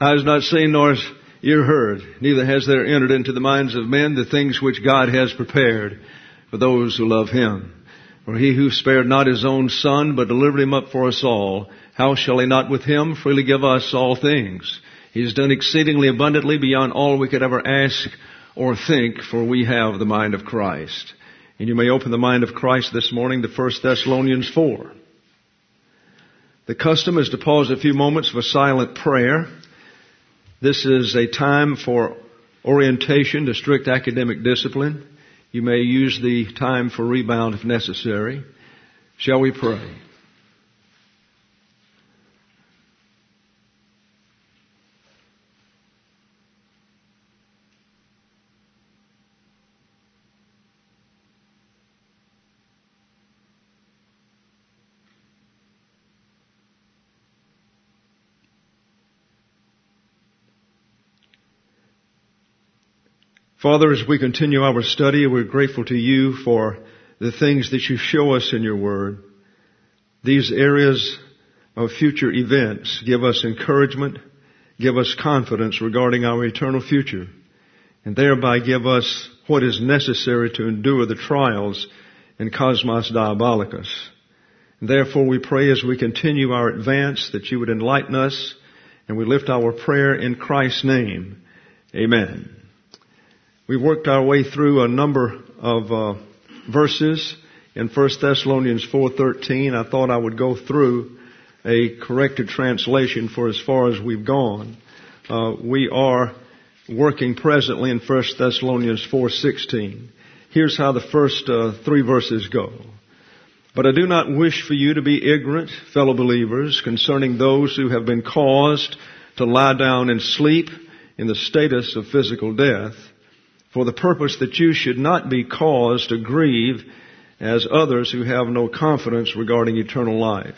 eye has not seen nor has ear heard, neither has there entered into the minds of men the things which God has prepared for those who love Him. For He who spared not His own Son, but delivered Him up for us all, how shall He not with Him freely give us all things? He has done exceedingly abundantly beyond all we could ever ask or think, for we have the mind of Christ. And you may open the mind of Christ this morning to 1 Thessalonians 4. The custom is to pause a few moments for silent prayer. This is a time for orientation to strict academic discipline. You may use the time for rebound if necessary. Shall we pray? Father, as we continue our study, we're grateful to You for the things that You show us in Your Word. These areas of future events give us encouragement, give us confidence regarding our eternal future, and thereby give us what is necessary to endure the trials in Cosmos Diabolicus. And therefore we pray as we continue our advance that You would enlighten us, and we lift our prayer in Christ's name. Amen. We've worked our way through a number of verses in 1 Thessalonians 4:13. I thought I would go through a corrected translation for as far as we've gone. We are working presently in 1 Thessalonians 4:16. Here's how the first three verses go. But I do not wish for you to be ignorant, fellow believers, concerning those who have been caused to lie down and sleep in the status of physical death, for the purpose that you should not be caused to grieve as others who have no confidence regarding eternal life.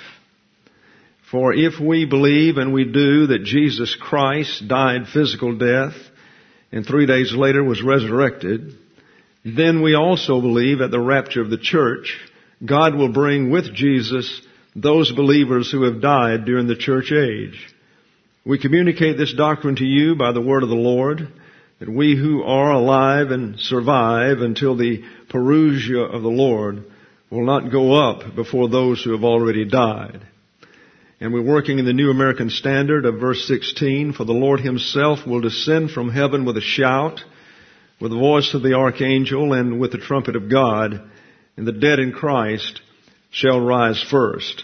For if we believe, and we do, that Jesus Christ died physical death and 3 days later was resurrected, then we also believe at the rapture of the church, God will bring with Jesus those believers who have died during the church age. We communicate this doctrine to you by the word of the Lord, that we who are alive and survive until the parousia of the Lord will not go up before those who have already died. And we're working in the New American Standard of verse 16, for the Lord Himself will descend from heaven with a shout, with the voice of the archangel, and with the trumpet of God, and the dead in Christ shall rise first.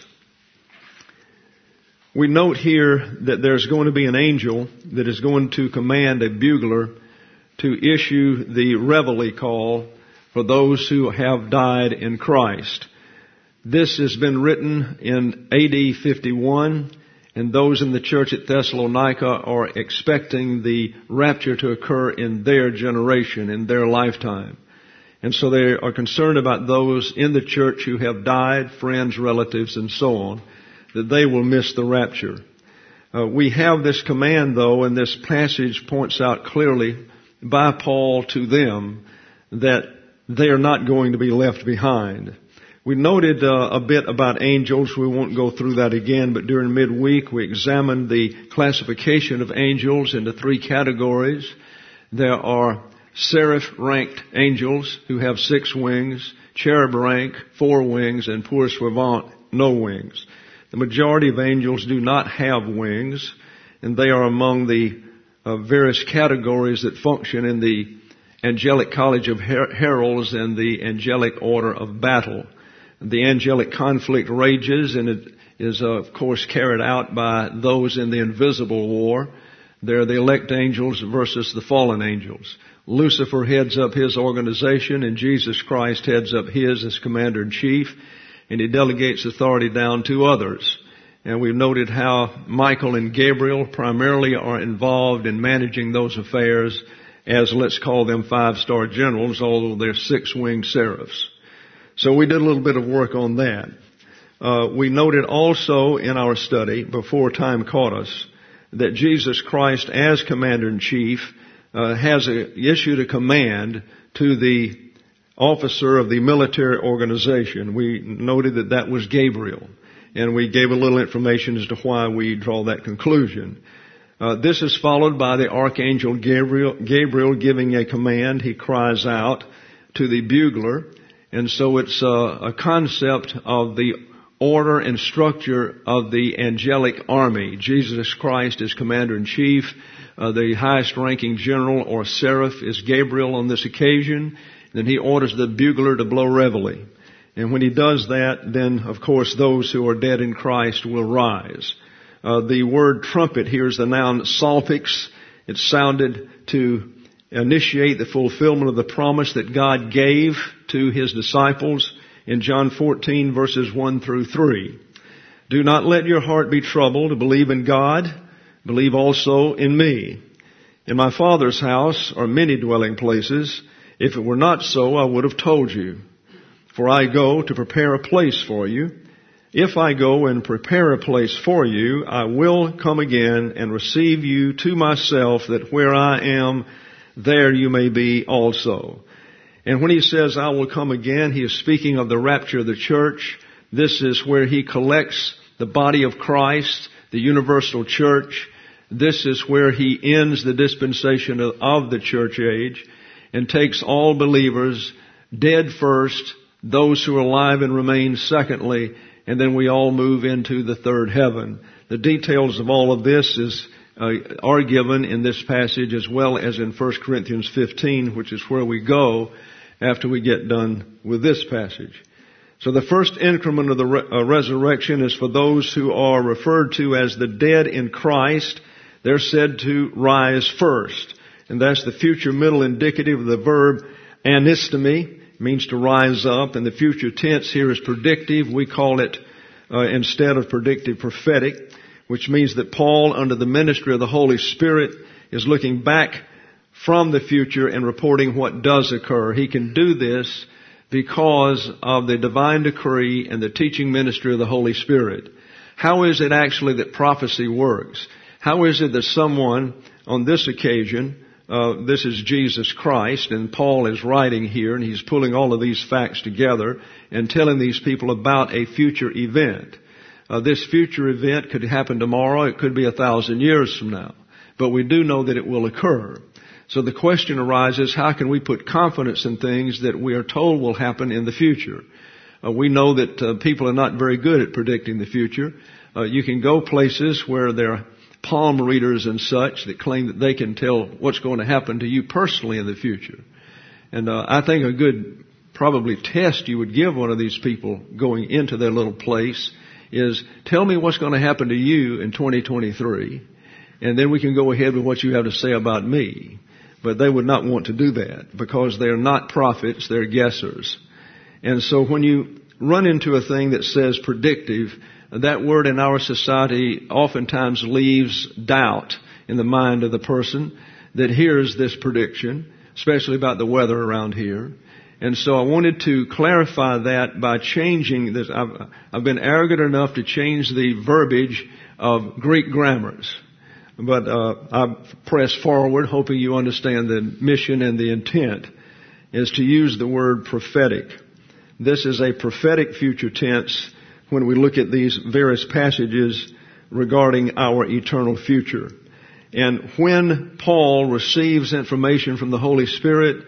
We note here that there's going to be an angel that is going to command a bugler to issue the reveille call for those who have died in Christ. This has been written in AD 51, and those in the church at Thessalonica are expecting the rapture to occur in their generation, in their lifetime. And so they are concerned about those in the church who have died, friends, relatives, and so on, that they will miss the rapture. We have this command, though, and this passage points out clearly by Paul to them that they are not going to be left behind. We noted a bit about angels. We won't go through that again, but during midweek we examined the classification of angels into three categories. There are seraph-ranked angels who have 6 wings, cherub rank, 4 wings, and pour suivant, no wings. The majority of angels do not have wings, and they are among the various categories that function in the angelic college of heralds and the angelic order of battle. The angelic conflict rages, and it is, of course, carried out by those in the invisible war. They're the elect angels versus the fallen angels. Lucifer heads up his organization, and Jesus Christ heads up his as commander-in-chief, and He delegates authority down to others. And we've noted how Michael and Gabriel primarily are involved in managing those affairs as, let's call them, 5-star generals, although they're 6-winged seraphs. So we did a little bit of work on that. We noted also in our study, before time caught us, that Jesus Christ, as Commander-in-Chief, has issued a command to the officer of the military organization. We noted that that was Gabriel, and we gave a little information as to why we draw that conclusion. This is followed by the Archangel Gabriel giving a command. He cries out to the bugler. And so it's a concept of the order and structure of the angelic army. Jesus Christ is commander-in-chief. The highest ranking general or seraph is Gabriel on this occasion. Then he orders the bugler to blow reveille. And when he does that, then of course those who are dead in Christ will rise. The word trumpet here is the noun salpix. It's sounded to initiate the fulfillment of the promise that God gave to His disciples in John 14 verses 1 through 3. Do not let your heart be troubled. Believe in God. Believe also in me. In my Father's house are many dwelling places. If it were not so, I would have told you. For I go to prepare a place for you. If I go and prepare a place for you, I will come again and receive you to myself, that where I am, there you may be also. And when he says, I will come again, he is speaking of the rapture of the church. This is where he collects the body of Christ, the universal church. This is where he ends the dispensation of the church age and takes all believers, dead first, those who are alive and remain secondly, and then we all move into the third heaven. The details of all of this are given in this passage as well as in 1 Corinthians 15, which is where we go after we get done with this passage. So the first increment of the resurrection is for those who are referred to as the dead in Christ. They're said to rise first. And that's the future middle indicative of the verb anistemi. It means to rise up. And the future tense here is predictive. We call it, instead of predictive, prophetic, which means that Paul, under the ministry of the Holy Spirit, is looking back from the future and reporting what does occur. He can do this because of the divine decree and the teaching ministry of the Holy Spirit. How is it actually that prophecy works? How is it that someone on this occasion, this is Jesus Christ, and Paul is writing here, and he's pulling all of these facts together and telling these people about a future event. This future event could happen tomorrow. It could be 1,000 years from now. But we do know that it will occur. So the question arises, how can we put confidence in things that we are told will happen in the future? We know that people are not very good at predicting the future. You can go places where there are palm readers and such that claim that they can tell what's going to happen to you personally in the future. And I think a good probably test you would give one of these people going into their little place is, tell me what's going to happen to you in 2023, and then we can go ahead with what you have to say about me. But they would not want to do that because they're not prophets, they're guessers. And so when you run into a thing that says predictive, that word in our society oftentimes leaves doubt in the mind of the person that hears this prediction, especially about the weather around here. And so I wanted to clarify that by changing this. I've been arrogant enough to change the verbiage of Greek grammars. But I press forward, hoping you understand the mission and the intent is to use the word prophetic. This is a prophetic future tense when we look at these various passages regarding our eternal future. And when Paul receives information from the Holy Spirit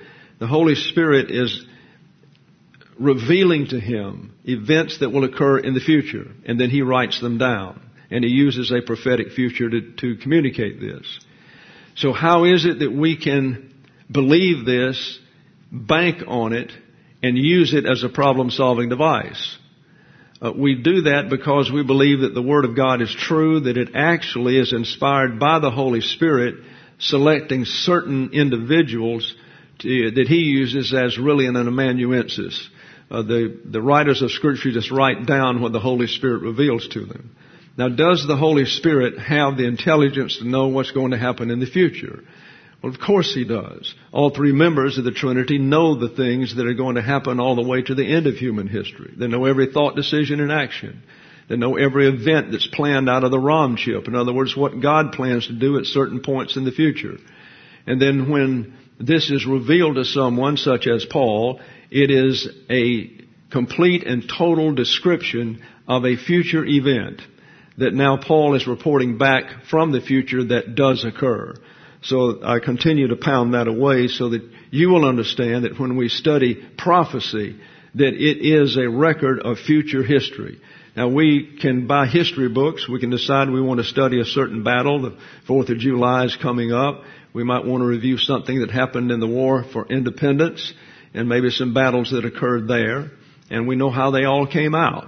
is revealing to him events that will occur in the future, and then he writes them down. And he uses a prophetic future to communicate this. So how is it that we can believe this, bank on it, and use it as a problem-solving device? We do that because we believe that the Word of God is true, that it actually is inspired by the Holy Spirit, selecting certain individuals that He uses as really an amanuensis. The writers of Scripture just write down what the Holy Spirit reveals to them. Now, does the Holy Spirit have the intelligence to know what's going to happen in the future? Well, of course He does. All three members of the Trinity know the things that are going to happen all the way to the end of human history. They know every thought, decision, and action. They know every event that's planned out of the Ram chip. In other words, what God plans to do at certain points in the future. And then when this is revealed to someone, such as Paul, it is a complete and total description of a future event. that now Paul is reporting back from the future that does occur. So I continue to pound that away so that you will understand that when we study prophecy, that it is a record of future history. Now we can buy history books. We can decide we want to study a certain battle. The 4th of July is coming up. We might want to review something that happened in the War for Independence and maybe some battles that occurred there. And we know how they all came out.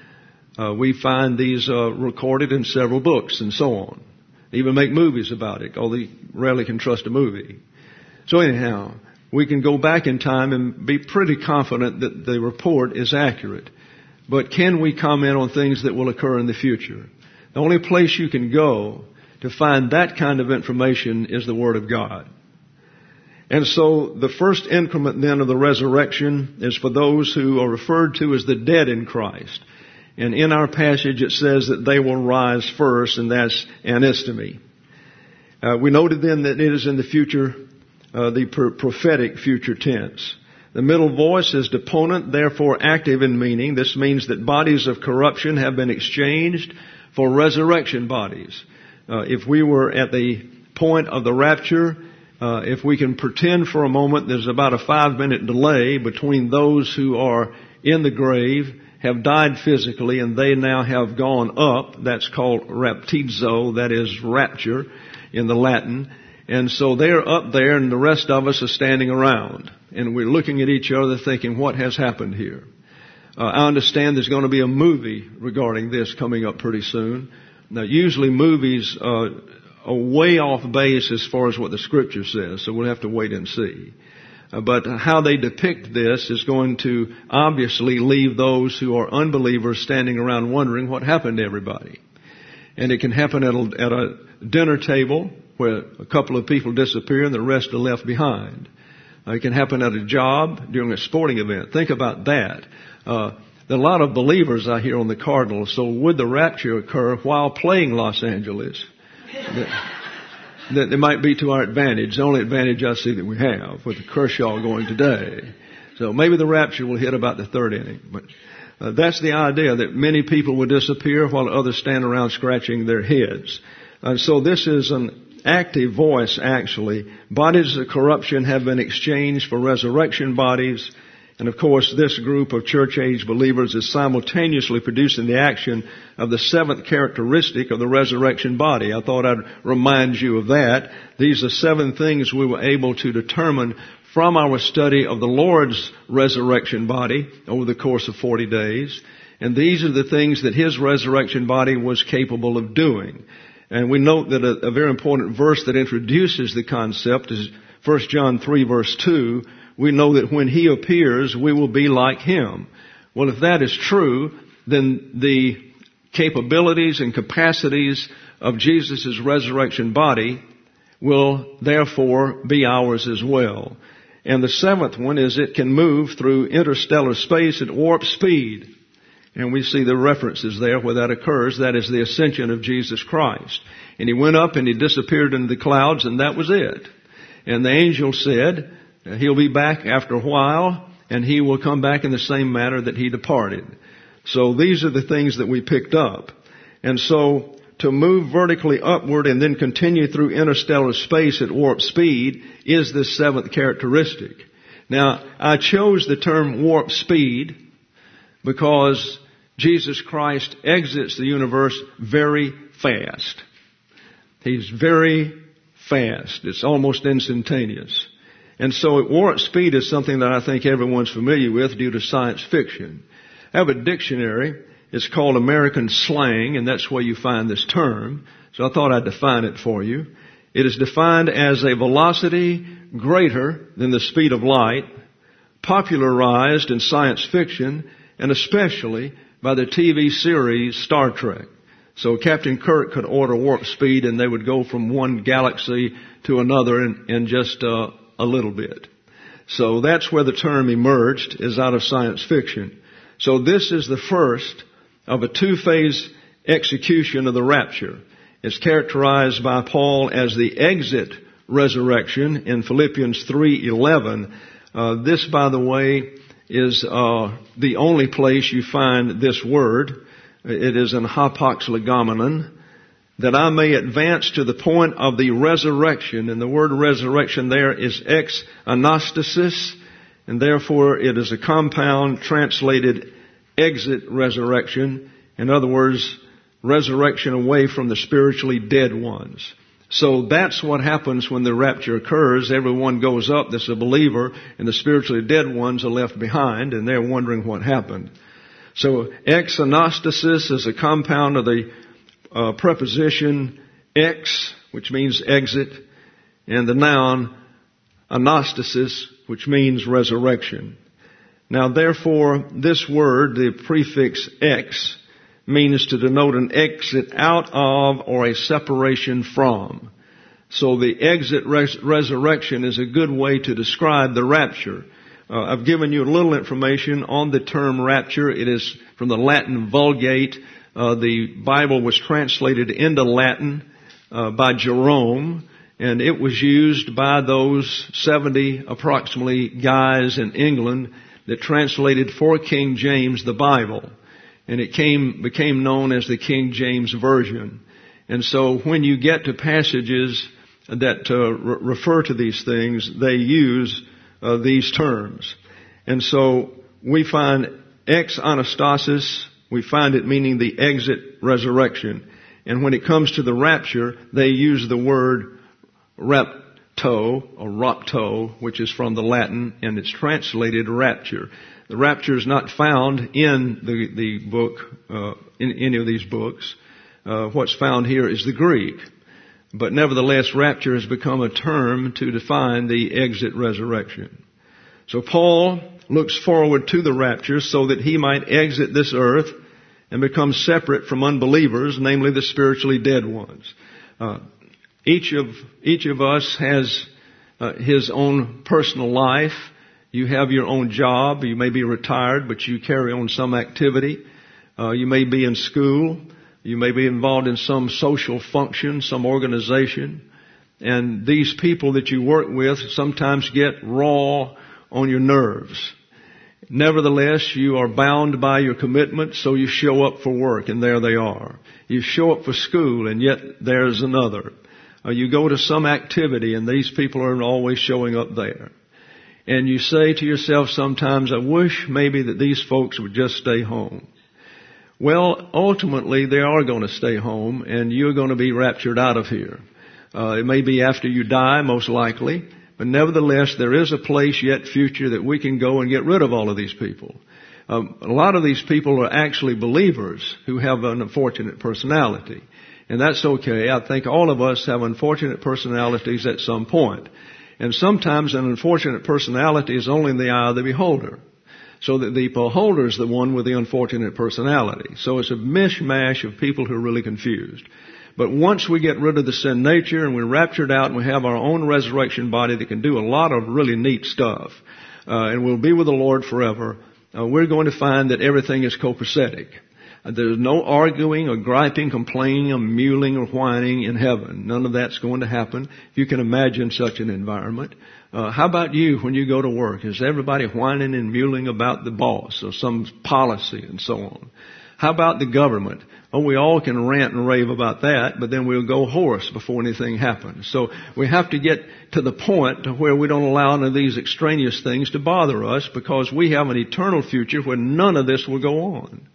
We find these recorded in several books and so on. They even make movies about it, although you rarely can trust a movie. So anyhow, we can go back in time and be pretty confident that the report is accurate. But can we comment on things that will occur in the future? The only place you can go to find that kind of information is the Word of God. And so the first increment then of the resurrection is for those who are referred to as the dead in Christ. And in our passage it says that they will rise first, and that's anistemi. We noted then that it is in the future, the prophetic future tense. The middle voice is deponent, therefore active in meaning. This means that bodies of corruption have been exchanged for resurrection bodies. If we were at the point of the rapture, if we can pretend for a moment there's about a 5-minute delay between those who are in the grave, have died physically, and they now have gone up. That's called raptizo, that is rapture in the Latin. And so they're up there and the rest of us are standing around. And we're looking at each other thinking, what has happened here? I understand there's going to be a movie regarding this coming up pretty soon. Now, usually movies are way off base as far as what the Scripture says, so we'll have to wait and see. But how they depict this is going to obviously leave those who are unbelievers standing around wondering what happened to everybody. And it can happen at a dinner table where a couple of people disappear and the rest are left behind. It can happen at a job during a sporting event. Think about that. There are a lot of believers out here on the Cardinals, so would the rapture occur while playing Los Angeles? That it might be to our advantage. The only advantage I see that we have with the Kershaw going today. So maybe the rapture will hit about the 3rd inning. But that's the idea, that many people will disappear while others stand around scratching their heads. So this is an active voice, actually. Bodies of corruption have been exchanged for resurrection bodies. And of course, this group of church-age believers is simultaneously producing the action of the 7th characteristic of the resurrection body. I thought I'd remind you of that. These are 7 things we were able to determine from our study of the Lord's resurrection body over the course of 40 days. And these are the things that His resurrection body was capable of doing. And we note that a very important verse that introduces the concept is 1 John 3 verse 2. We know that when He appears, we will be like Him. Well, if that is true, then the capabilities and capacities of Jesus' resurrection body will therefore be ours as well. And the 7th one is it can move through interstellar space at warp speed. And we see the references there where that occurs. That is the ascension of Jesus Christ. And He went up and He disappeared into the clouds, and that was it. And the angel said, He'll be back after a while, and He will come back in the same manner that He departed. So these are the things that we picked up. And so to move vertically upward and then continue through interstellar space at warp speed is the 7th characteristic. Now, I chose the term warp speed because Jesus Christ exits the universe very fast. He's very fast. It's almost instantaneous. And so warp speed is something that I think everyone's familiar with due to science fiction. I have a dictionary. It's called American Slang, and that's where you find this term. So I thought I'd define it for you. It is defined as a velocity greater than the speed of light, popularized in science fiction, and especially by the TV series Star Trek. So Captain Kirk could order warp speed, and they would go from one galaxy to another in just a little bit. So that's where the term emerged, is out of science fiction. So this is the first of a 2-phase execution of the rapture. It's characterized by Paul as the exit resurrection in Philippians 3:11. This, by the way, is the only place you find this word. It is an hapax legomenon, that I may advance to the point of the resurrection. And the word resurrection there is ex anastasis, and therefore it is a compound translated exit resurrection. In other words, resurrection away from the spiritually dead ones. So that's what happens when the rapture occurs. Everyone goes up that's a believer, and the spiritually dead ones are left behind, and they're wondering what happened. So ex anastasis is a compound of the preposition ex, which means exit, and the noun anastasis, which means resurrection. Now, therefore, this word, the prefix ex, means to denote an exit out of or a separation from. So the exit resurrection is a good way to describe the rapture. I've given you a little information on the term rapture. It is from the Latin Vulgate. The Bible was translated into Latin by Jerome, and it was used by those 70 approximately guys in England that translated for King James the Bible. And it became known as the King James Version. And so when you get to passages that refer to these things, they use these terms. And so we find ex anastasis, we find it meaning the exit resurrection. And when it comes to the rapture, they use the word rapto or rapto, which is from the Latin, and it's translated rapture. The rapture is not found in the book, in any of these books. What's found here is the Greek. But nevertheless, rapture has become a term to define the exit resurrection. So Paul looks forward to the rapture so that he might exit this earth and become separate from unbelievers, namely the spiritually dead ones. Each of us has his own personal life. You have your own job. You may be retired, but you carry on some activity. You may be in school. You may be involved in some social function, some organization. And these people that you work with sometimes get raw on your nerves. Nevertheless, you are bound by your commitment, so you show up for work, and there they are. You show up for school, and yet there's another. You go to some activity, and these people are always showing up there. And you say to yourself sometimes, I wish maybe that these folks would just stay home. Well, ultimately, they are going to stay home, and you're going to be raptured out of here. It may be after you die, most likely, but nevertheless, there is a place yet future that we can go and get rid of all of these people. A lot of these people are actually believers who have an unfortunate personality, and that's okay. I think all of us have unfortunate personalities at some point. And sometimes an unfortunate personality is only in the eye of the beholder. So that the beholder is the one with the unfortunate personality. So it's a mishmash of people who are really confused. But once we get rid of the sin nature and we're raptured out and we have our own resurrection body that can do a lot of really neat stuff, and we'll be with the Lord forever, we're going to find that everything is copacetic. There's no arguing or griping, complaining or mewling or whining in heaven. None of that's going to happen. If you can imagine such an environment. How about you when you go to work? Is everybody whining and mewling about the boss or some policy and so on? How about the government? Oh, we all can rant and rave about that, but then we'll go hoarse before anything happens. So we have to get to the point to where we don't allow any of these extraneous things to bother us, because we have an eternal future where none of this will go on.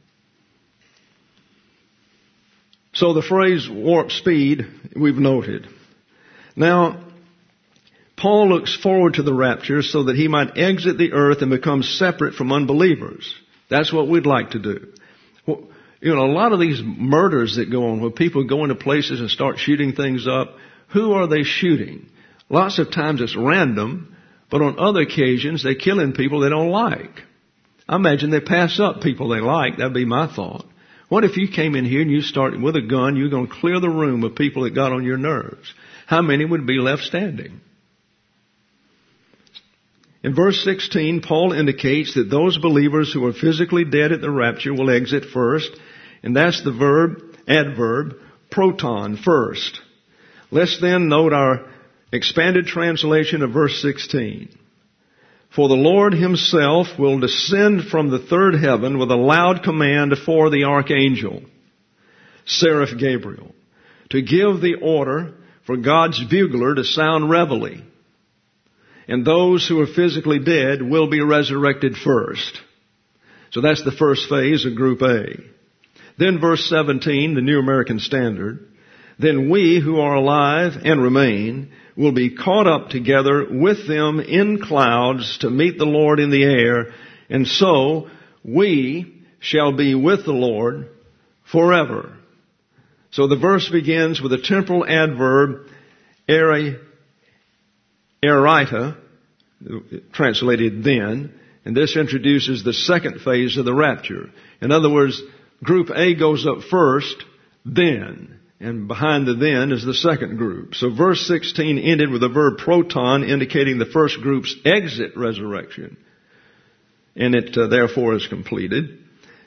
So the phrase warp speed, we've noted. Now, Paul looks forward to the rapture so that he might exit the earth and become separate from unbelievers. That's what we'd like to do. Well, you know, a lot of these murders that go on, where people go into places and start shooting things up, who are they shooting? Lots of times it's random, but on other occasions they're killing people they don't like. I imagine they pass up people they like. That'd be my thought. What if you came in here and you started with a gun, you're going to clear the room of people that got on your nerves? How many would be left standing? In verse 16, Paul indicates that those believers who are physically dead at the rapture will exit first, and that's the adverb, proton, first. Let's then note our expanded translation of verse 16. For the Lord himself will descend from the third heaven with a loud command for the archangel, Seraph Gabriel, to give the order for God's bugler to sound reveille. And those who are physically dead will be resurrected first. So that's the first phase of Group A. Then verse 17, the New American Standard. Then we who are alive and remain will be caught up together with them in clouds to meet the Lord in the air, and so we shall be with the Lord forever. So the verse begins with a temporal adverb, erita, translated then, and this introduces the second phase of the rapture. In other words, Group A goes up first, then. And behind the then is the second group. So verse 16 ended with the verb proton, indicating the first group's exit resurrection. And it therefore is completed.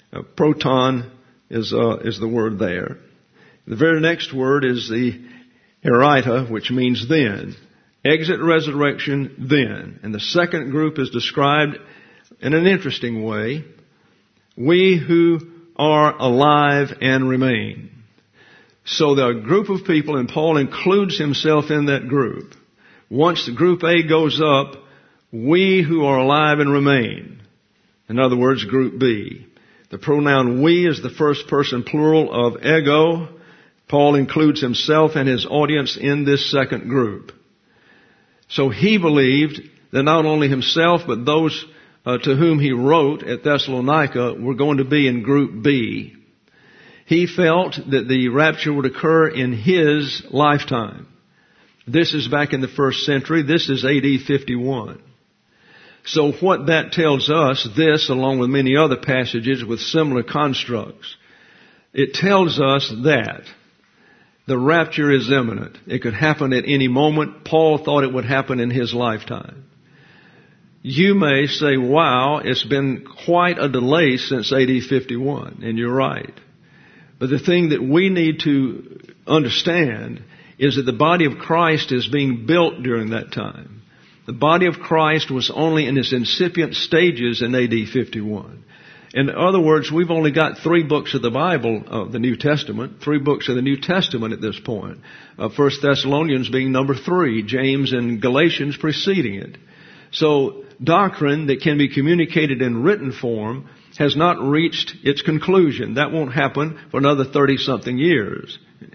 Proton is the word there. The very next word is the erita, which means then. Exit resurrection, then. And the second group is described in an interesting way. We who are alive and remain. So there are a group of people, and Paul includes himself in that group. Once the Group A goes up, we who are alive and remain. In other words, Group B. The pronoun we is the first person plural of ego. Paul includes himself and his audience in this second group. So he believed that not only himself, but those to whom he wrote at Thessalonica were going to be in Group B. He felt that the rapture would occur in his lifetime. This is back in the first century. This is AD 51. So what that tells us, this along with many other passages with similar constructs, it tells us that the rapture is imminent. It could happen at any moment. Paul thought it would happen in his lifetime. You may say, wow, it's been quite a delay since AD 51. And you're right. But the thing that we need to understand is that the body of Christ is being built during that time. The body of Christ was only in its incipient stages in AD 51. In other words, we've only got 3 books of the Bible, of the New Testament, 3 books of the New Testament at this point. 1 Thessalonians being number 3, James and Galatians preceding it. So doctrine that can be communicated in written form has not reached its conclusion. That won't happen for another 30-something years,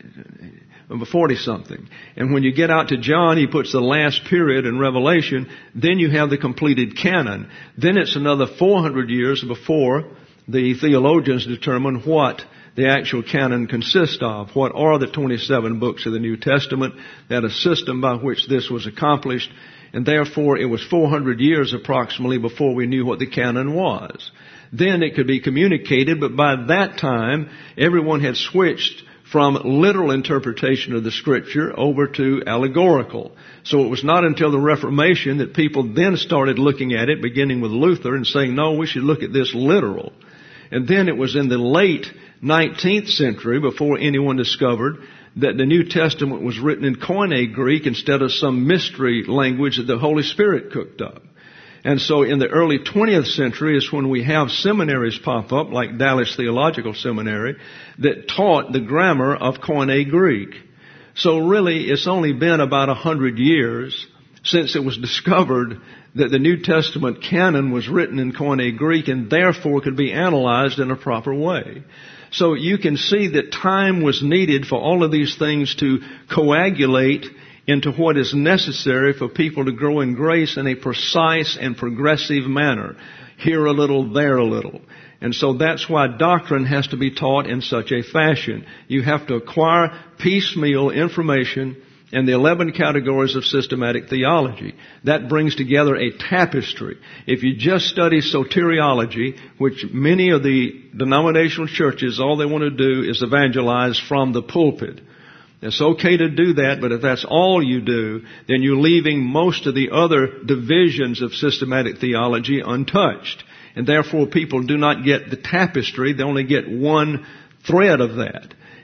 40-something. And when you get out to John, he puts the last period in Revelation, then you have the completed canon. Then it's another 400 years before the theologians determine what the actual canon consists of. What are the 27 books of the New Testament? That a system by which this was accomplished. And therefore, it was 400 years approximately before we knew what the canon was. Then it could be communicated, but by that time, everyone had switched from literal interpretation of the Scripture over to allegorical. So it was not until the Reformation that people then started looking at it, beginning with Luther, and saying, no, we should look at this literal. And then it was in the late 19th century, before anyone discovered that the New Testament was written in Koine Greek instead of some mystery language that the Holy Spirit cooked up. And so in the early 20th century is when we have seminaries pop up, like Dallas Theological Seminary, that taught the grammar of Koine Greek. So really, it's only been about 100 years since it was discovered that the New Testament canon was written in Koine Greek and therefore could be analyzed in a proper way. So you can see that time was needed for all of these things to coagulate into what is necessary for people to grow in grace in a precise and progressive manner. Here a little, there a little. And so that's why doctrine has to be taught in such a fashion. You have to acquire piecemeal information in the 11 categories of systematic theology. That brings together a tapestry. If you just study soteriology, which many of the denominational churches, all they want to do is evangelize from the pulpit. It's okay to do that, but if that's all you do, then you're leaving most of the other divisions of systematic theology untouched. And therefore people do not get the tapestry, they only get one thread of that.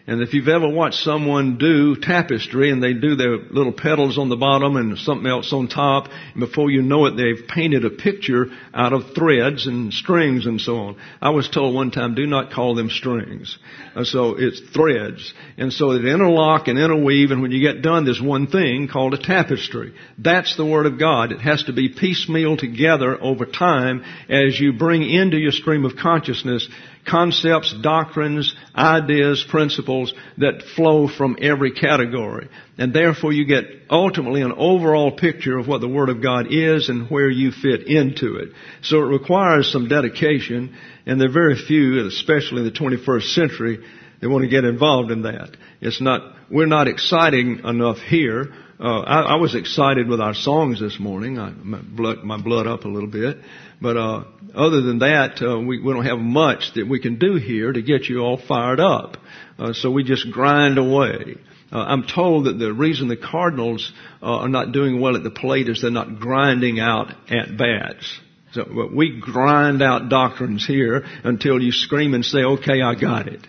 And if you've ever watched someone do tapestry and they do their little petals on the bottom and something else on top, and before you know it, they've painted a picture out of threads and strings and so on. I was told one time, do not call them strings. So it's threads. And so they interlock and interweave, and when you get done, there's one thing called a tapestry. That's the Word of God. It has to be piecemeal together over time as you bring into your stream of consciousness concepts, doctrines, ideas, principles that flow from every category. And therefore you get ultimately an overall picture of what the Word of God is and where you fit into it. So it requires some dedication, and there are very few, especially in the 21st century, that want to get involved in that. We're not exciting enough here. I was excited with our songs this morning. My blood up a little bit. But other than that, we don't have much that we can do here to get you all fired up. So we just grind away. I'm told that the reason the Cardinals are not doing well at the plate is they're not grinding out at bats. So we grind out doctrines here until you scream and say, okay, I got it.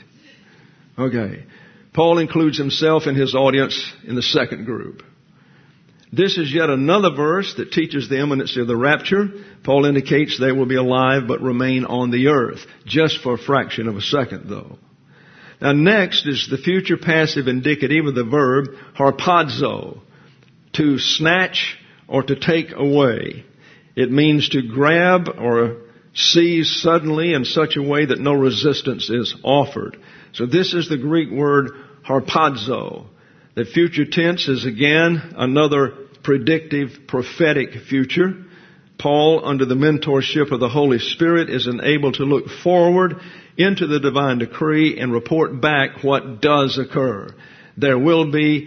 Okay. Paul includes himself and his audience in the second group. This is yet another verse that teaches the imminency of the rapture. Paul indicates they will be alive but remain on the earth, just for a fraction of a second though. Now next is the future passive indicative of the verb harpazo, to snatch or to take away. It means to grab or seize suddenly in such a way that no resistance is offered. So this is the Greek word harpazo. The future tense is again another predictive, prophetic future. Paul, under the mentorship of the Holy Spirit, is enabled to look forward into the divine decree and report back what does occur. There will be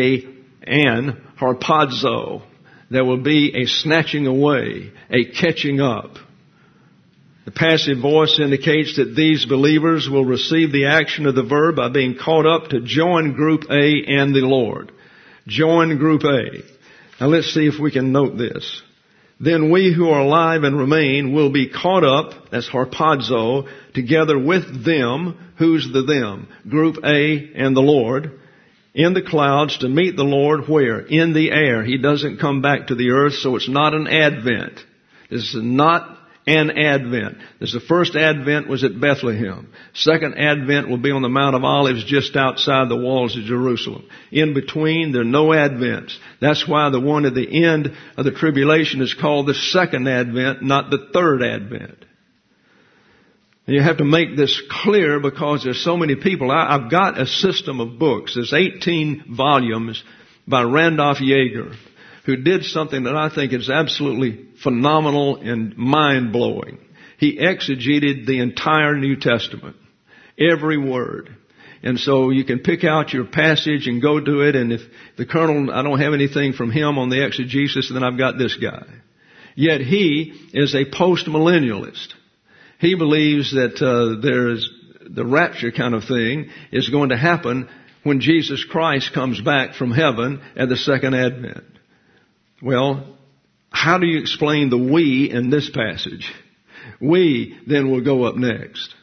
an harpazo. There will be a snatching away, a catching up. The passive voice indicates that these believers will receive the action of the verb by being caught up to join Group A and the Lord. Join Group A. Now let's see if we can note this. Then we who are alive and remain will be caught up, that's harpazo, together with them. Who's the them? Group A and the Lord. In the clouds to meet the Lord where? In the air. He doesn't come back to the earth, so it's not an advent. This is not an advent. The first advent was at Bethlehem. Second advent will be on the Mount of Olives just outside the walls of Jerusalem. In between, there are no advents. That's why the one at the end of the tribulation is called the second advent, not the third advent. And you have to make this clear because there's so many people. I've got a system of books. There's 18 volumes by Randolph Yeager, who did something that I think is absolutely phenomenal and mind-blowing. He exegeted the entire New Testament, every word. And so you can pick out your passage and go to it, and if the colonel, I don't have anything from him on the exegesis, then I've got this guy. Yet he is a post-millennialist. He believes that there's the rapture kind of thing is going to happen when Jesus Christ comes back from heaven at the second advent. Well, how do you explain the we in this passage? We then will go up next.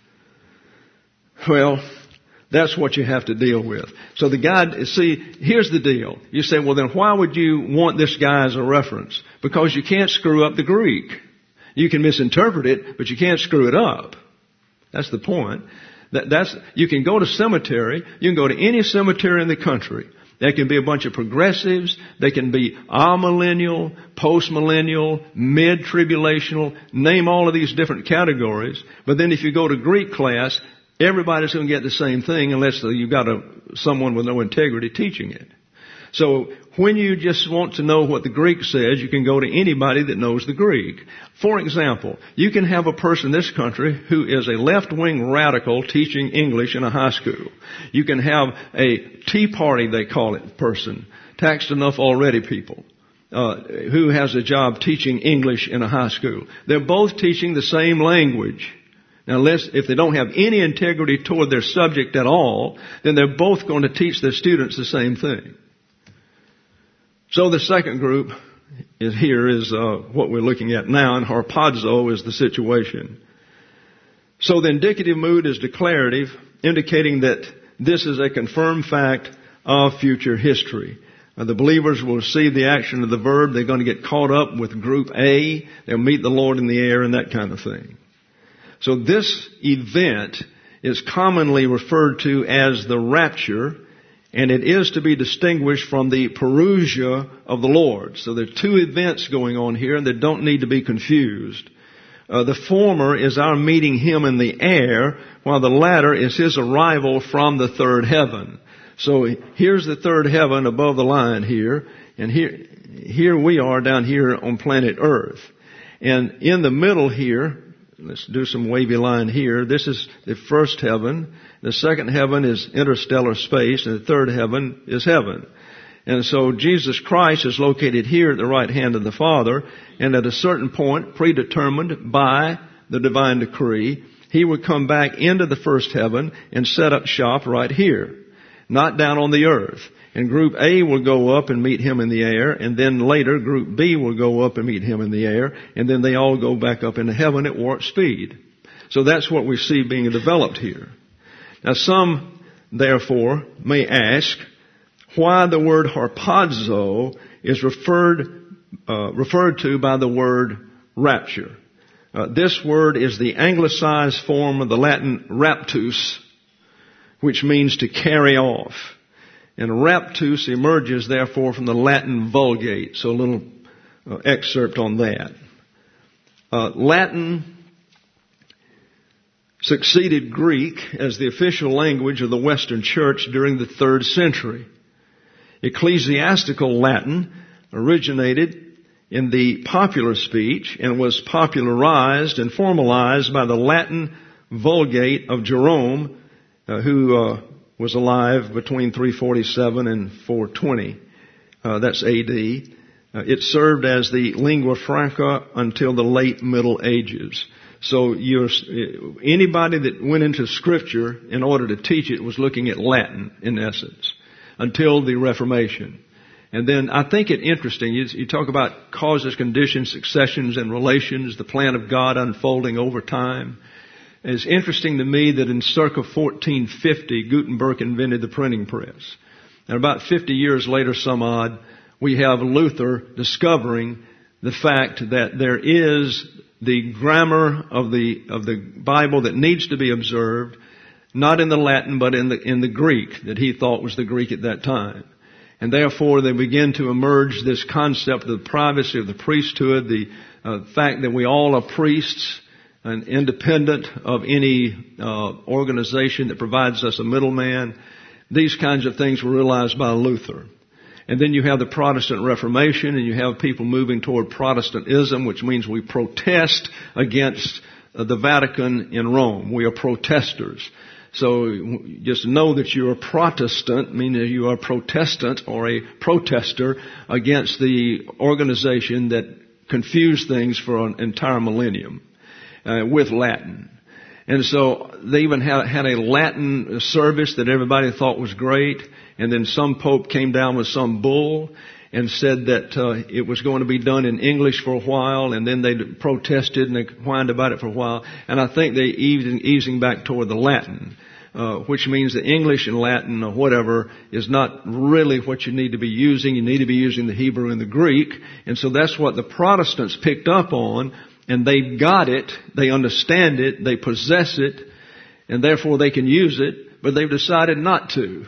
Well, that's what you have to deal with. So the guy, see, here's the deal. You say, well then why would you want this guy as a reference? Because you can't screw up the Greek. You can misinterpret it, but you can't screw it up. That's the point. You can go to cemetery. You can go to any cemetery in the country. There can be a bunch of progressives. They can be amillennial, post-millennial, mid-tribulational. Name all of these different categories. But then if you go to Greek class, everybody's going to get the same thing unless you've got someone with no integrity teaching it. So when you just want to know what the Greek says, you can go to anybody that knows the Greek. For example, you can have a person in this country who is a left-wing radical teaching English in a high school. You can have a Tea Party, they call it, person, taxed enough already people, who has a job teaching English in a high school. They're both teaching the same language. Now, if they don't have any integrity toward their subject at all, then they're both going to teach their students the same thing. So the second group is what we're looking at now, and harpazo is the situation. So the indicative mood is declarative, indicating that this is a confirmed fact of future history. The believers will see the action of the verb. They're going to get caught up with group A. They'll meet the Lord in the air and that kind of thing. So this event is commonly referred to as the rapture, and it is to be distinguished from the parousia of the Lord. So there are two events going on here that don't need to be confused. The former is our meeting Him in the air, while the latter is His arrival from the third heaven. So here's the third heaven above the line here, and here we are down here on planet Earth. And in the middle here, let's do some wavy line here. This is the first heaven. The second heaven is interstellar space, and the third heaven is heaven. And so Jesus Christ is located here at the right hand of the Father, and at a certain point, predetermined by the divine decree, He would come back into the first heaven and set up shop right here, not down on the earth. And group A will go up and meet Him in the air, and then later group B will go up and meet Him in the air, and then they all go back up into heaven at warp speed. So that's what we see being developed here. Now some, therefore, may ask why the word harpazo is referred to by the word rapture. This word is the anglicized form of the Latin raptus, which means to carry off. And raptus emerges, therefore, from the Latin Vulgate. So a little excerpt on that. Latin succeeded Greek as the official language of the Western Church during the 3rd century. Ecclesiastical Latin originated in the popular speech and was popularized and formalized by the Latin Vulgate of Jerome, who was alive between 347 and 420. That's A.D. It served as the lingua franca until the late Middle Ages. So anybody that went into Scripture in order to teach it was looking at Latin, in essence, until the Reformation. And then I think it interesting, you talk about causes, conditions, successions, and relations, the plan of God unfolding over time. It's interesting to me that in circa 1450, Gutenberg invented the printing press. And about 50 years later, some odd, we have Luther discovering the fact that there is the grammar of the Bible that needs to be observed, not in the Latin, but in the Greek, that he thought was the Greek at that time. And therefore, they begin to emerge this concept of the privacy of the priesthood, the fact that we all are priests, and independent of any organization that provides us a middleman. These kinds of things were realized by Luther. And then you have the Protestant Reformation, and you have people moving toward Protestantism, which means we protest against the Vatican in Rome. We are protesters. So just know that you're a Protestant, meaning you are a Protestant or a protester against the organization that confused things for an entire millennium with Latin. And so they even had a Latin service that everybody thought was great. And then some pope came down with some bull and said that it was going to be done in English for a while. And then they protested and they whined about it for a while. And I think they easing back toward the Latin, which means that English and Latin or whatever is not really what you need to be using. You need to be using the Hebrew and the Greek. And so that's what the Protestants picked up on. And they got it, they understand it, they possess it, and therefore they can use it, but they've decided not to.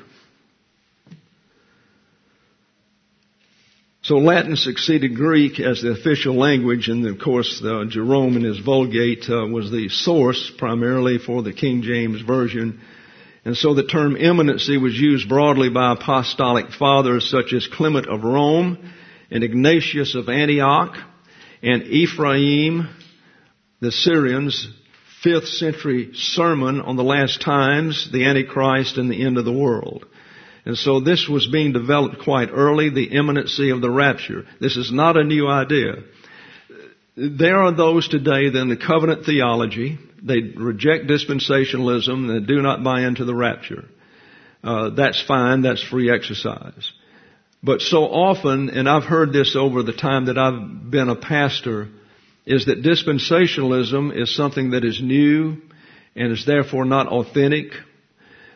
So Latin succeeded Greek as the official language, and of course Jerome in his Vulgate was the source primarily for the King James Version. And so the term imminency was used broadly by apostolic fathers such as Clement of Rome and Ignatius of Antioch, and Ephraim, the Syrian's 5th century sermon on the last times, the Antichrist, and the end of the world. And so this was being developed quite early, the imminency of the rapture. This is not a new idea. There are those today that in the covenant theology, they reject dispensationalism, they do not buy into the rapture. That's fine, that's free exercise. But so often, and I've heard this over the time that I've been a pastor, is that dispensationalism is something that is new and is therefore not authentic.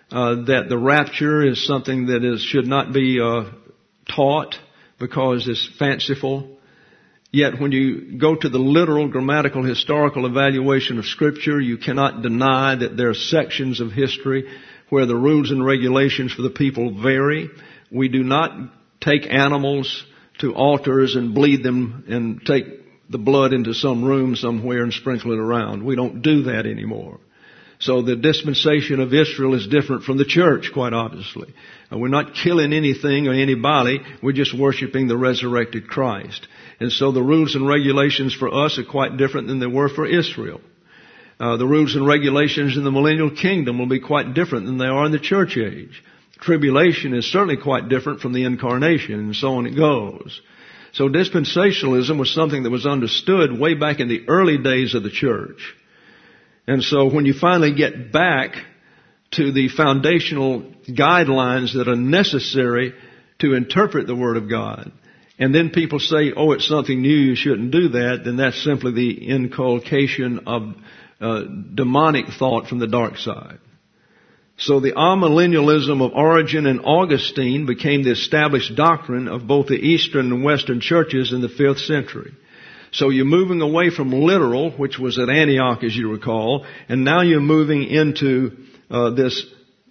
that the rapture is something that should not be taught because it's fanciful. Yet when you go to the literal, grammatical, historical evaluation of Scripture, you cannot deny that there are sections of history where the rules and regulations for the people vary. We do not take animals to altars and bleed them and take the blood into some room somewhere and sprinkle it around. We don't do that anymore. So the dispensation of Israel is different from the church, quite obviously. We're not killing anything or anybody. We're just worshiping the resurrected Christ. And so the rules and regulations for us are quite different than they were for Israel. The rules and regulations in the millennial kingdom will be quite different than they are in the church age. Tribulation is certainly quite different from the incarnation, and so on it goes. So dispensationalism was something that was understood way back in the early days of the church. And so when you finally get back to the foundational guidelines that are necessary to interpret the Word of God, and then people say, oh, it's something new, you shouldn't do that, then that's simply the inculcation of demonic thought from the dark side. So the amillennialism of Origen and Augustine became the established doctrine of both the Eastern and Western churches in the 5th century. So you're moving away from literal, which was at Antioch, as you recall, and now you're moving into this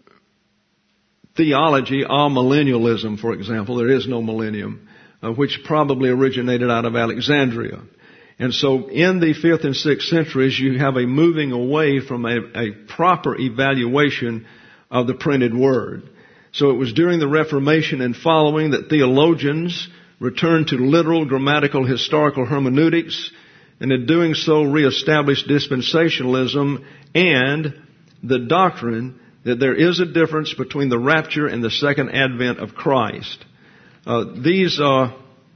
theology, amillennialism, for example. There is no millennium, which probably originated out of Alexandria. And so in the 5th and 6th centuries, you have a moving away from a proper evaluation of the printed word. So it was during the Reformation and following that theologians returned to literal, grammatical, historical hermeneutics, and in doing so reestablished dispensationalism and the doctrine that there is a difference between the rapture and the second advent of Christ. These are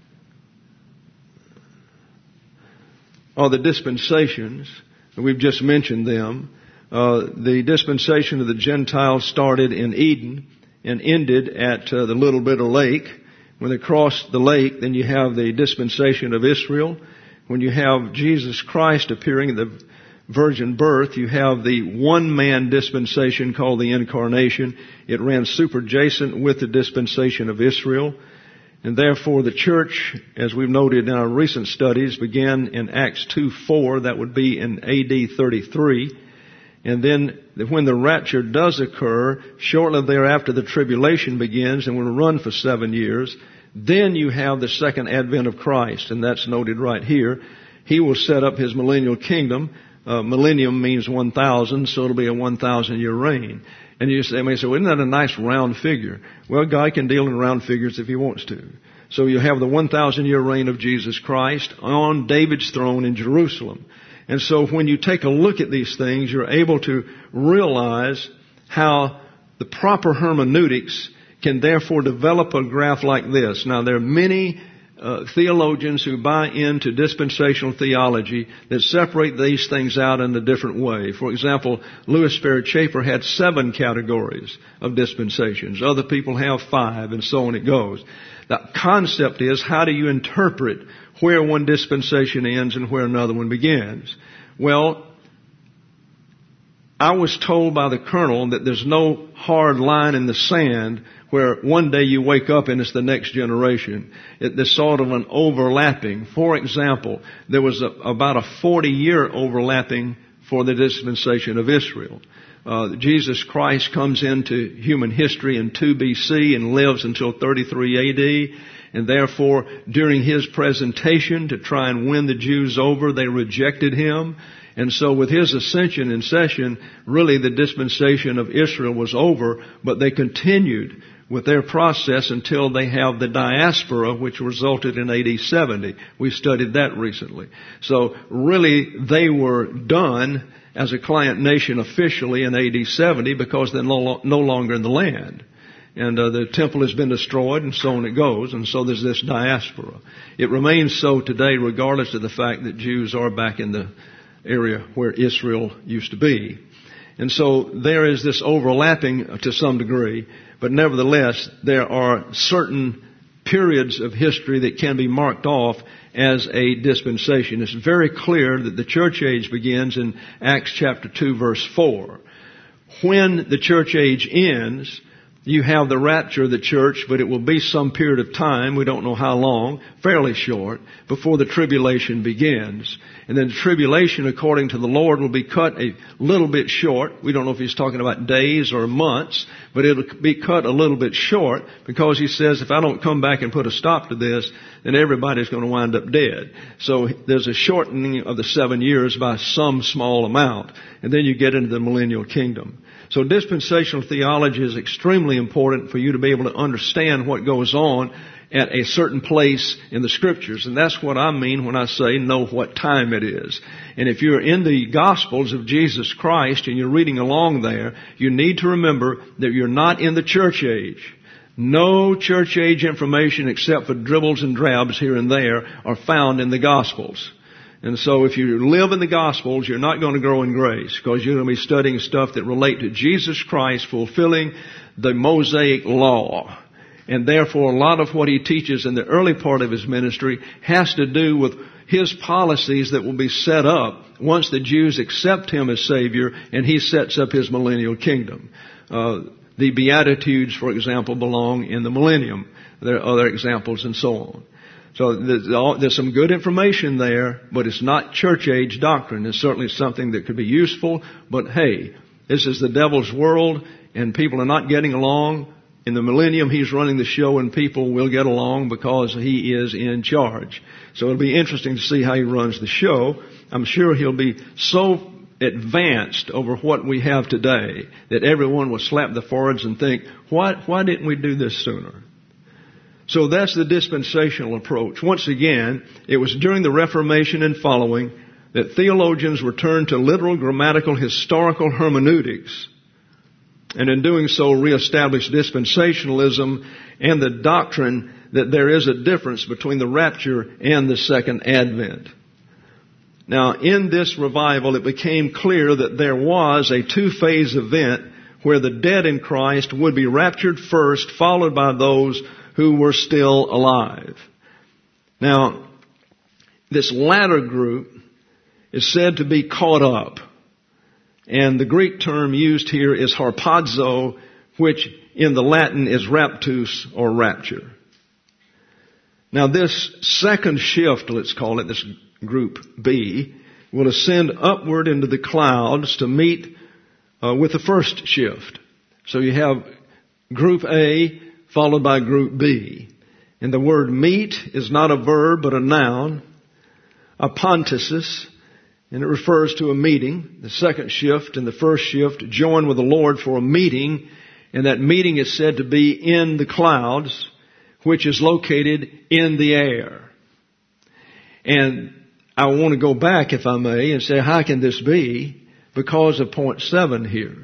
the dispensations. We've just mentioned them. The dispensation of the Gentiles started in Eden and ended at the Little Bitter Lake. When they crossed the lake, then you have the dispensation of Israel. When you have Jesus Christ appearing at the virgin birth, you have the one-man dispensation called the Incarnation. It ran superjacent with the dispensation of Israel. And therefore the church, as we've noted in our recent studies, began in Acts 2:4. That would be in AD 33. And then when the rapture does occur, shortly thereafter the tribulation begins and will run for 7 years. Then you have the second advent of Christ, and that's noted right here. He will set up his millennial kingdom. Millennium means 1,000, so it'll be a 1,000-year reign. And they may say, well, isn't that a nice round figure? Well, God can deal in round figures if He wants to. So you have the 1,000-year reign of Jesus Christ on David's throne in Jerusalem. And so when you take a look at these things, you're able to realize how the proper hermeneutics can therefore develop a graph like this. Now, there are many theologians who buy into dispensational theology that separate these things out in a different way. For example, Louis Sperry Chafer had 7 categories of dispensations. Other people have 5, and so on it goes. The concept is, how do you interpret where one dispensation ends and where another one begins? Well, I was told by the colonel that there's no hard line in the sand where one day you wake up and it's the next generation. There's sort of an overlapping. For example, there was about a 40-year overlapping for the dispensation of Israel. Jesus Christ comes into human history in 2 BC and lives until 33 AD. And therefore, during His presentation to try and win the Jews over, they rejected Him. And so with His ascension in session, really the dispensation of Israel was over, but they continued with their process until they have the diaspora, which resulted in AD 70. We studied that recently. So really, they were done as a client nation officially in AD 70 because they're no longer in the land. And the temple has been destroyed, and so on it goes, and so there's this diaspora. It remains so today, regardless of the fact that Jews are back in the area where Israel used to be. And so there is this overlapping to some degree, but nevertheless, there are certain periods of history that can be marked off as a dispensation. It's very clear that the church age begins in Acts chapter 2, verse 4. when the church age ends, you have the rapture of the church, but it will be some period of time, we don't know how long, fairly short, before the tribulation begins. And then the tribulation, according to the Lord, will be cut a little bit short. We don't know if He's talking about days or months, but it'll be cut a little bit short because He says, if I don't come back and put a stop to this, then everybody's going to wind up dead. So there's a shortening of the 7 years by some small amount, and then you get into the millennial kingdom. So dispensational theology is extremely important for you to be able to understand what goes on at a certain place in the Scriptures. And that's what I mean when I say know what time it is. And if you're in the Gospels of Jesus Christ and you're reading along there, you need to remember that you're not in the church age. No church age information except for dribbles and drabs here and there are found in the Gospels. And so if you live in the Gospels, you're not going to grow in grace because you're going to be studying stuff that relate to Jesus Christ fulfilling the Mosaic law. And therefore, a lot of what He teaches in the early part of His ministry has to do with His policies that will be set up once the Jews accept Him as Savior and He sets up His millennial kingdom. The Beatitudes, for example, belong in the millennium. There are other examples and so on. So there's some good information there, but it's not church age doctrine. It's certainly something that could be useful, but hey, this is the devil's world and people are not getting along. In the millennium, he's running the show and people will get along because he is in charge. So it'll be interesting to see how he runs the show. I'm sure he'll be so advanced over what we have today that everyone will slap their foreheads and think, why didn't we do this sooner? So that's the dispensational approach. Once again, it was during the Reformation and following that theologians returned to literal, grammatical, historical hermeneutics, and in doing so reestablished dispensationalism and the doctrine that there is a difference between the rapture and the second advent. Now, in this revival, it became clear that there was a two-phase event where the dead in Christ would be raptured first, followed by those who were still alive. Now, this latter group is said to be caught up. And the Greek term used here is harpazo, which in the Latin is raptus or rapture. Now this second shift, let's call it, this group B, will ascend upward into the clouds to meet with the first shift. So you have group A followed by group B. And the word meet is not a verb but a noun, apontesis, and it refers to a meeting. The second shift and the first shift join with the Lord for a meeting, and that meeting is said to be in the clouds, which is located in the air. And I want to go back, if I may, and say, how can this be? Because of point 7 here.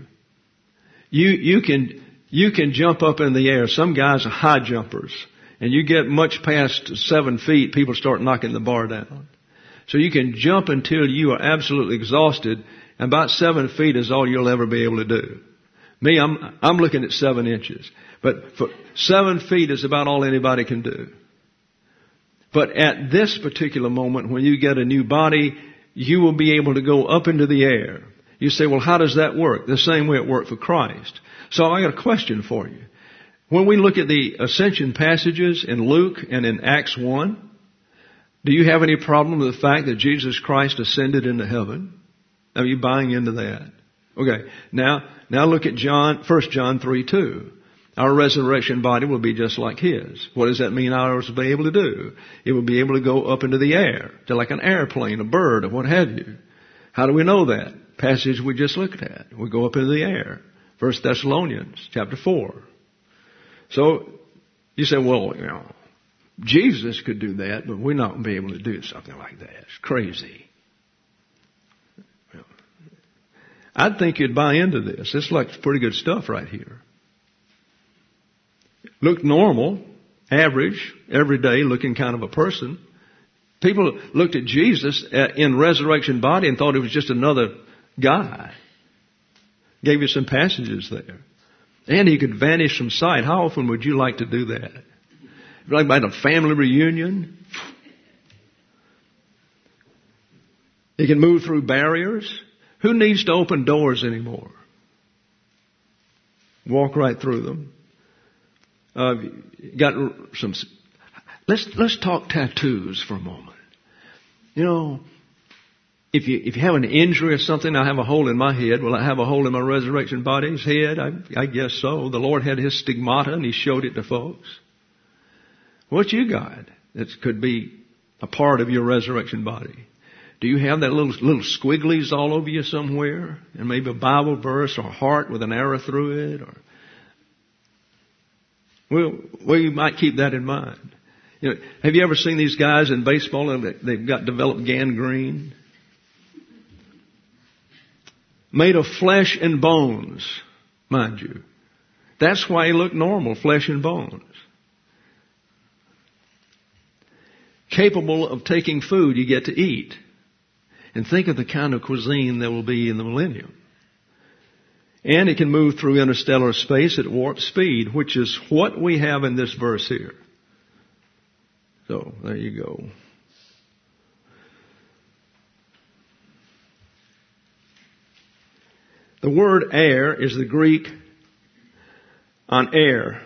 You can jump up in the air. Some guys are high jumpers. And you get much past 7 feet, people start knocking the bar down. So you can jump until you are absolutely exhausted, and about 7 feet is all you'll ever be able to do. Me, I'm looking at 7 inches. But for 7 feet is about all anybody can do. But at this particular moment, when you get a new body, you will be able to go up into the air. You say, well, how does that work? The same way it worked for Christ. So I got a question for you. When we look at the ascension passages in Luke and in Acts 1, do you have any problem with the fact that Jesus Christ ascended into heaven? Are you buying into that? Okay. Now look at 1 John 3:2. Our resurrection body will be just like His. What does that mean ours will be able to do? It will be able to go up into the air, to like an airplane, a bird, or what have you. How do we know that? Passage we just looked at. We go up into the air. 1 Thessalonians chapter 4. So you say, well, Jesus could do that, but we're not going to be able to do something like that. It's crazy. I think you'd buy into this. This looks pretty good stuff right here. Looked normal, average, everyday looking kind of a person. People looked at Jesus in resurrection body and thought he was just another guy. Gave you some passages there. And he could vanish from sight. How often would you like to do that? Like at a family reunion. He can move through barriers. Who needs to open doors anymore? Walk right through them. Got some. Let's talk tattoos for a moment. You know, if you have an injury or something, I have a hole in my head. Will I have a hole in my resurrection body's head? I guess so. The Lord had His stigmata and He showed it to folks. What you got that could be a part of your resurrection body? Do you have that little squigglies all over you somewhere? And maybe a Bible verse or a heart with an arrow through it? Well, you might keep that in mind. You know, have you ever seen these guys in baseball and they've got developed gangrene? Made of flesh and bones, mind you. That's why he looked normal, flesh and bones. Capable of taking food you get to eat. And think of the kind of cuisine there will be in the millennium. And it can move through interstellar space at warp speed, which is what we have in this verse here. So, there you go. The word air is the Greek on air.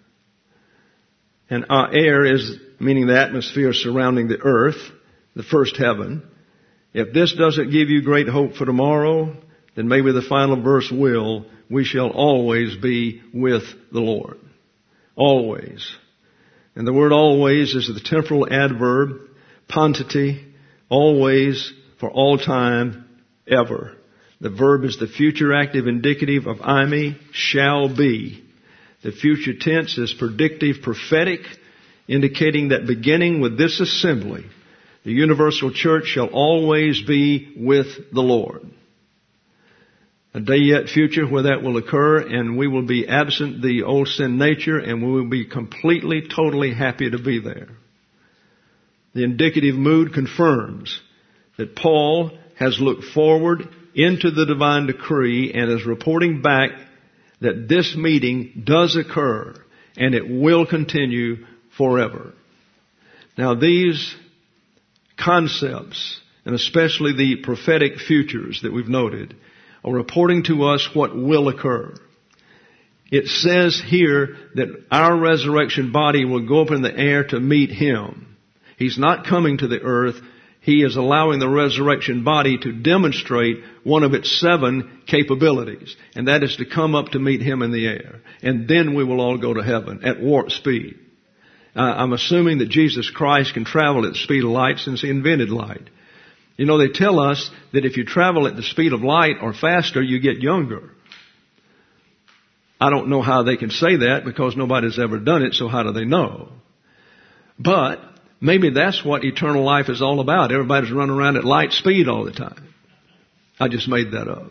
And air is meaning the atmosphere surrounding the earth, the first heaven. If this doesn't give you great hope for tomorrow, then maybe the final verse will. We shall always be with the Lord. Always. And the word always is the temporal adverb, pantati, always, for all time, ever. The verb is the future active indicative of eimi, shall be. The future tense is predictive prophetic, indicating that beginning with this assembly, the universal church shall always be with the Lord. A day yet future where that will occur, and we will be absent the old sin nature, and we will be completely, totally happy to be there. The indicative mood confirms that Paul has looked forward into the divine decree and is reporting back that this meeting does occur and it will continue forever. Now these concepts, and especially the prophetic futures that we've noted, are reporting to us what will occur. It says here that our resurrection body will go up in the air to meet Him. He's not coming to the earth. He is allowing the resurrection body to demonstrate one of its 7 capabilities, and that is to come up to meet Him in the air. And then we will all go to heaven at warp speed. I'm assuming that Jesus Christ can travel at the speed of light since He invented light. You know, they tell us that if you travel at the speed of light or faster, you get younger. I don't know how they can say that because nobody's ever done it, so how do they know? But maybe that's what eternal life is all about. Everybody's running around at light speed all the time. I just made that up.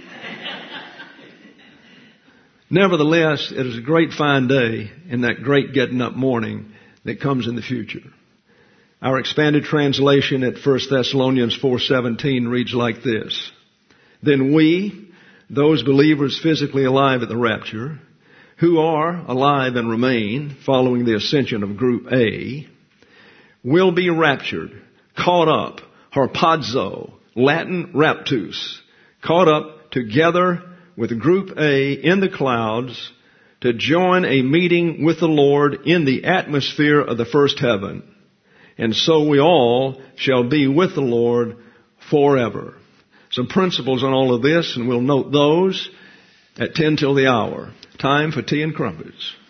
Nevertheless, it is a great fine day in that great getting up morning that comes in the future. Our expanded translation at 1 Thessalonians 4:17 reads like this. Then we, those believers physically alive at the rapture, who are alive and remain following the ascension of Group A, will be raptured, caught up, harpazo, Latin raptus, caught up together with Group A in the clouds to join a meeting with the Lord in the atmosphere of the first heaven. And so we all shall be with the Lord forever. Some principles on all of this, and we'll note those at 10 till the hour. Time for tea and crumpets.